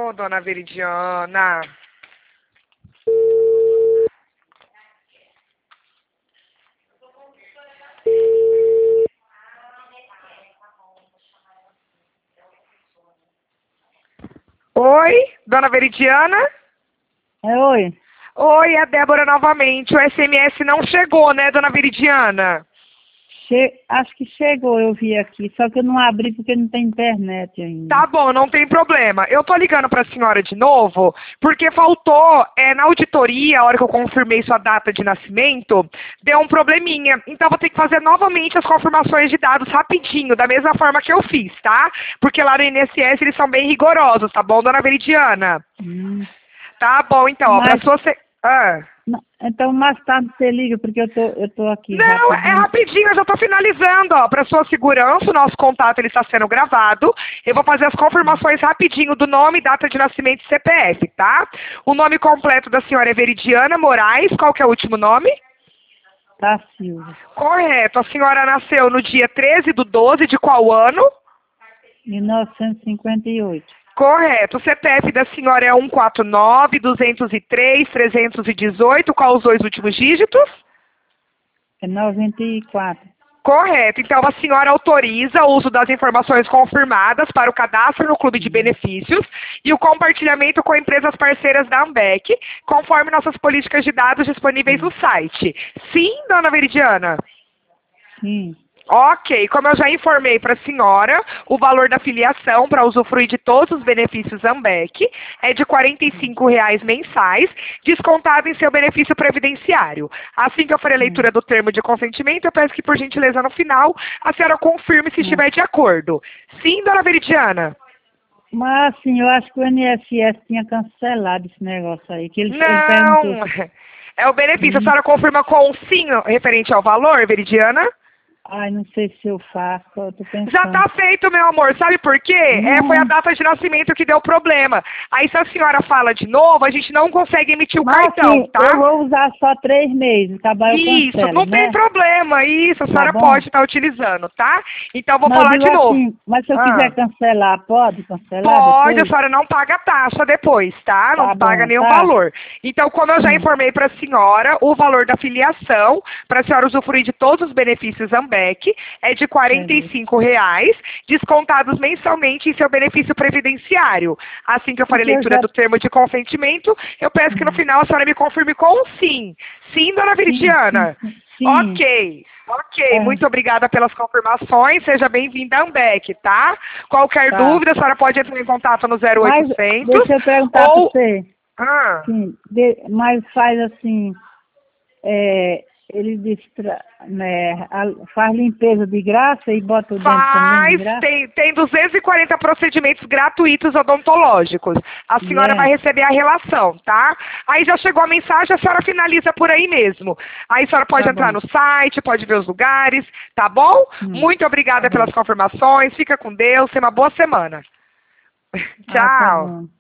Ô, dona Veridiana. Oi, dona Veridiana? Oi. Oi, é a Débora novamente. O SMS não chegou, né, dona Veridiana? Acho que chegou, eu vi aqui, só que eu não abri porque não tem internet ainda. Tá bom, não tem problema. Eu tô ligando pra senhora de novo, porque faltou, na auditoria, a hora que eu confirmei sua data de nascimento, deu um probleminha. Então vou ter que fazer novamente as confirmações de dados rapidinho, da mesma forma que eu fiz, tá? Porque lá no INSS eles são bem rigorosos, tá bom, dona Veridiana? Tá bom, então, ó, pra sua... Então mais tarde você liga, porque eu tô aqui. Não, é rapidinho, eu já estou finalizando, ó. Para sua segurança, o nosso contato ele está sendo gravado. Eu vou fazer as confirmações rapidinho do nome, data de nascimento e CPF, tá? O nome completo da senhora é Veridiana Moraes. Qual que é o último nome? Da Silva. Correto. A senhora nasceu no dia 13/12 de qual ano? 1958. Correto. O CPF da senhora é 149-203-318. Qual os dois últimos dígitos? É 94. Correto. Então, a senhora autoriza o uso das informações confirmadas para o cadastro no Clube de Benefícios e o compartilhamento com empresas parceiras da Ambec, conforme nossas políticas de dados disponíveis no site. Sim, dona Veridiana? Sim. Ok, como eu já informei para a senhora, o valor da filiação para usufruir de todos os benefícios Ambec é de R$ 45,00 mensais, descontado em seu benefício previdenciário. Assim que eu for a leitura do termo de consentimento, eu peço que, por gentileza, no final, a senhora confirme se estiver de acordo. Sim, dona Veridiana? Mas, assim, eu acho que o INSS tinha cancelado esse negócio aí. Que ele Não, perguntou. é o benefício. A senhora confirma com sim referente ao valor, Veridiana? Ai, não sei se eu faço, eu tô pensando. Já tá feito, meu amor. Sabe por quê? Foi a data de nascimento que deu problema. Aí se a senhora fala de novo, a gente não consegue emitir o cartão, assim, tá? Eu vou usar só 3 meses, acabar eu Isso, cancelo, não né? tem problema. Isso, a senhora bom. pode estar utilizando, tá? Então vou Mas eu falar digo de novo. assim, mas se eu quiser cancelar, pode cancelar Pode, a depois? senhora não paga taxa depois, tá? Não Tá paga bom, nenhum tá? valor. Então, como eu já informei para a senhora, o valor da filiação, para a senhora usufruir de todos os benefícios Ambec, é de R$ 45,00, descontados mensalmente em seu benefício previdenciário. Assim que eu farei a leitura do termo de consentimento, eu peço que no final a senhora me confirme com um sim. Sim, dona Veridiana? Sim. Ok. Muito obrigada pelas confirmações. Seja bem-vinda à Ambec, tá? Qualquer dúvida, a senhora pode entrar em contato no 0800. Mas deixa eu perguntar para você. Ah. Sim, mas faz assim, ele diz, faz limpeza de graça e bota o dente também de graça? Tem 240 procedimentos gratuitos odontológicos. A senhora vai receber a relação, tá? Aí já chegou a mensagem, a senhora finaliza por aí mesmo. Aí a senhora pode entrar no site, pode ver os lugares, tá bom? Muito obrigada pelas confirmações, fica com Deus, tenha uma boa semana. Tchau. Tá bom.